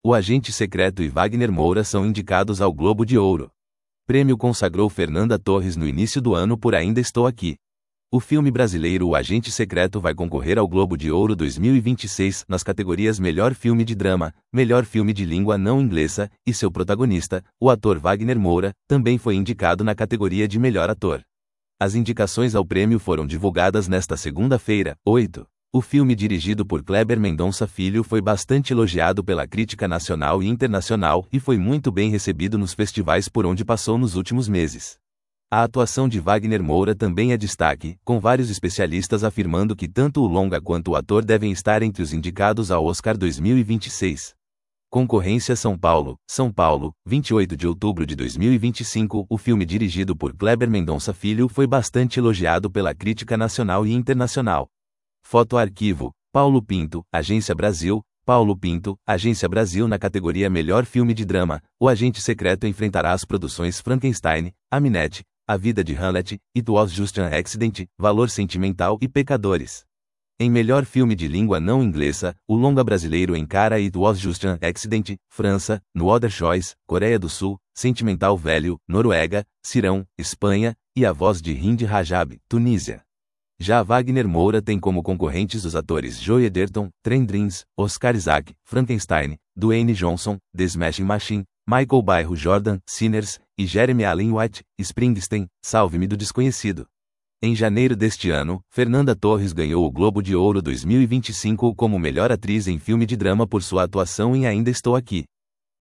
O Agente Secreto e Wagner Moura são indicados ao Globo de Ouro. Prêmio consagrou Fernanda Torres no início do ano por Ainda Estou Aqui. O filme brasileiro O Agente Secreto vai concorrer ao Globo de Ouro 2026 nas categorias Melhor Filme de Drama, Melhor Filme de Língua Não Inglesa, e seu protagonista, o ator Wagner Moura, também foi indicado na categoria de Melhor Ator. As indicações ao prêmio foram divulgadas nesta segunda-feira, 8. O filme, dirigido por Kleber Mendonça Filho, foi bastante elogiado pela crítica nacional e internacional e foi muito bem recebido nos festivais por onde passou nos últimos meses. A atuação de Wagner Moura também é destaque, com vários especialistas afirmando que tanto o longa quanto o ator devem estar entre os indicados ao Oscar 2026. Concorrência São Paulo, 28 de outubro de 2025. O filme, dirigido por Kleber Mendonça Filho, foi bastante elogiado pela crítica nacional e internacional. Foto Arquivo, Paulo Pinto, Agência Brasil. Paulo Pinto, Agência Brasil. Na categoria Melhor Filme de Drama, O Agente Secreto enfrentará as produções Frankenstein, Aminette, A Vida de Hamlet, It Was Just an Accident, Valor Sentimental e Pecadores. Em Melhor Filme de Língua Não Inglesa, o longa brasileiro encara It Was Just an Accident, França, No Other Choice, Coreia do Sul, Sentimental Velho, Noruega, Cirão, Espanha, e A Voz de Hind Rajab, Tunísia. Já Wagner Moura tem como concorrentes os atores Joey Edgerton, Trendrins, Oscar Isaac, Frankenstein, Dwayne Johnson, The Smashing Machine, Michael Bairro Jordan, Sinners, e Jeremy Allen White, Springsteen, Salve-me do Desconhecido. Em janeiro deste ano, Fernanda Torres ganhou o Globo de Ouro 2025 como melhor atriz em filme de drama por sua atuação em Ainda Estou Aqui.